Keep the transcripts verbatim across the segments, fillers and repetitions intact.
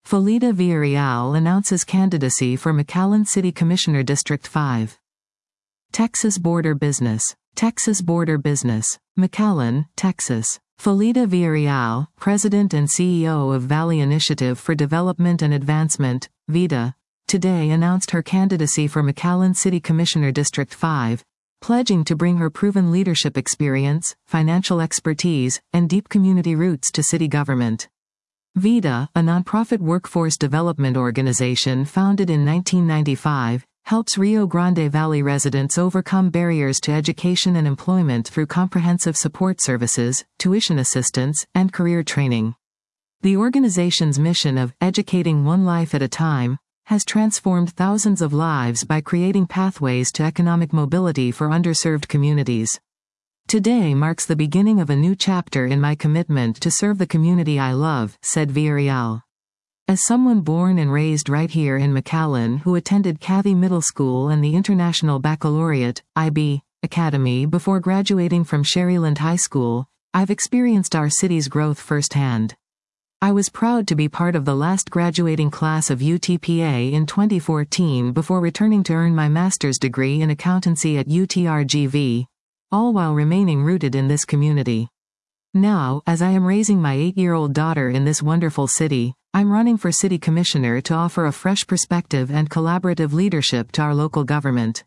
Felida Villarreal announces candidacy for McAllen City Commissioner District five. Texas Border Business. Texas Border Business. McAllen, Texas. Felida Villarreal, President and C E O of Valley Initiative for Development and Advancement, VIDA, today announced her candidacy for McAllen City Commissioner District five, pledging to bring her proven leadership experience, financial expertise, and deep community roots to city government. VIDA, a nonprofit workforce development organization founded in nineteen ninety-five, helps Rio Grande Valley residents overcome barriers to education and employment through comprehensive support services, tuition assistance, and career training. The organization's mission of educating one life at a time has transformed thousands of lives by creating pathways to economic mobility for underserved communities. Today marks the beginning of a new chapter in my commitment to serve the community I love, said Villarreal. As someone born and raised right here in McAllen who attended Cathy Middle School and the International Baccalaureate, I B, Academy before graduating from Sherryland High School, I've experienced our city's growth firsthand. I was proud to be part of the last graduating class of U T P A in twenty fourteen before returning to earn my master's degree in accountancy at U T R G V, all while remaining rooted in this community. Now, as I am raising my eight-year-old daughter in this wonderful city, I'm running for city commissioner to offer a fresh perspective and collaborative leadership to our local government.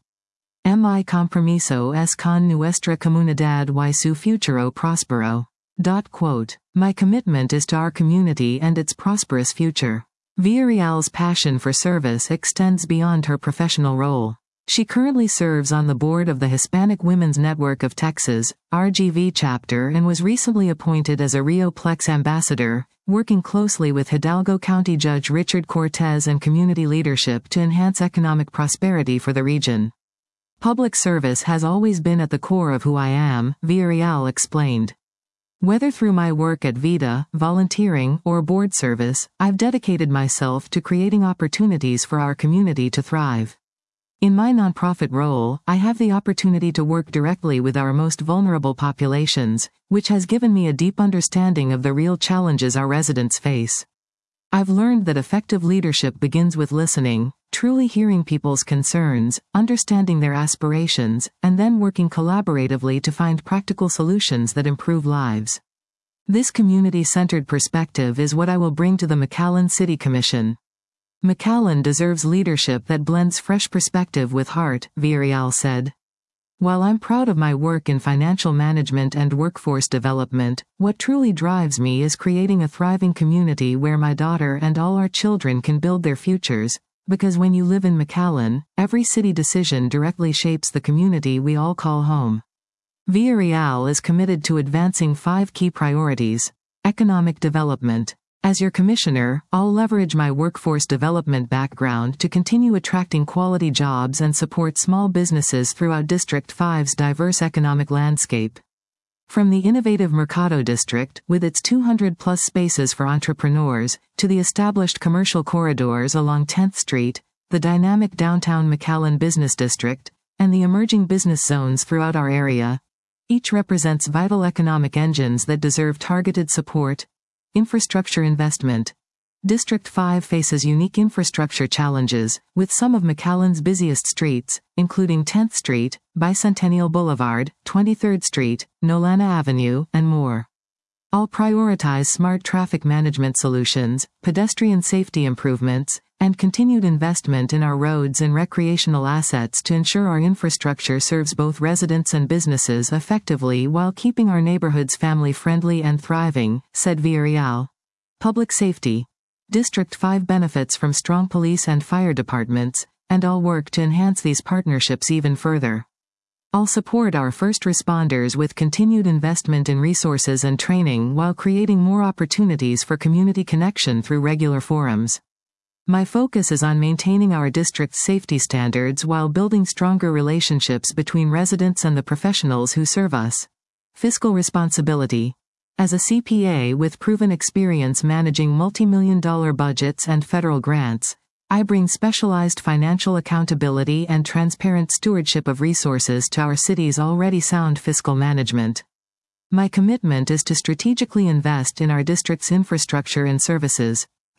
Mi compromiso es con nuestra comunidad y su futuro próspero. Dot quote. My commitment is to our community and its prosperous future. Villarreal's passion for service extends beyond her professional role. She currently serves on the board of the Hispanic Women's Network of Texas, R G V chapter, and was recently appointed as a Rio Plex ambassador, working closely with Hidalgo County Judge Richard Cortez and community leadership to enhance economic prosperity for the region. Public service has always been at the core of who I am, Villarreal explained. Whether through my work at VIDA, volunteering, or board service, I've dedicated myself to creating opportunities for our community to thrive. In my nonprofit role, I have the opportunity to work directly with our most vulnerable populations, which has given me a deep understanding of the real challenges our residents face. I've learned that effective leadership begins with listening, truly hearing people's concerns, understanding their aspirations, and then working collaboratively to find practical solutions that improve lives. This community-centered perspective is what I will bring to the McAllen City Commission. McAllen deserves leadership that blends fresh perspective with heart, Villarreal said. While I'm proud of my work in financial management and workforce development, what truly drives me is creating a thriving community where my daughter and all our children can build their futures, because when you live in McAllen, every city decision directly shapes the community we all call home. Villarreal is committed to advancing five key priorities. Economic development. As your commissioner, I'll leverage my workforce development background to continue attracting quality jobs and support small businesses throughout District five's diverse economic landscape. From the innovative Mercado District, with its two hundred plus spaces for entrepreneurs, to the established commercial corridors along tenth Street, the dynamic downtown McAllen Business District, and the emerging business zones throughout our area, each represents vital economic engines that deserve targeted support. Infrastructure investment. District five faces unique infrastructure challenges, with some of McAllen's busiest streets, including tenth Street, Bicentennial Boulevard, twenty-third Street, Nolana Avenue, and more. I'll prioritize smart traffic management solutions, pedestrian safety improvements, and continued investment in our roads and recreational assets to ensure our infrastructure serves both residents and businesses effectively while keeping our neighborhoods family-friendly and thriving, said Villarreal. Public safety. District five benefits from strong police and fire departments, and I'll work to enhance these partnerships even further. I'll support our first responders with continued investment in resources and training while creating more opportunities for community connection through regular forums. My focus is on maintaining our district's safety standards while building stronger relationships between residents and the professionals who serve us. Fiscal responsibility. As a C P A with proven experience managing multi-million dollar budgets and federal grants, I bring specialized financial accountability and transparent stewardship of resources to our city's already sound fiscal management. My commitment is to strategically invest in our district's infrastructure and services,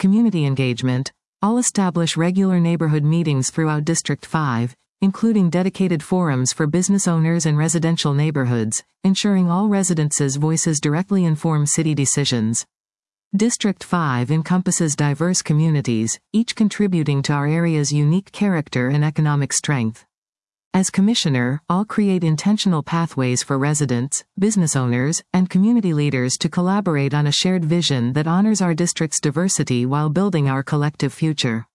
Community engagement. I'll establish regular neighborhood meetings throughout District five, including dedicated forums for business owners and residential neighborhoods, ensuring all residents' voices directly inform city decisions. District five encompasses diverse communities, each contributing to our area's unique character and economic strength. As Commissioner, I'll create intentional pathways for residents, business owners, and community leaders to collaborate on a shared vision that honors our district's diversity while building our collective future.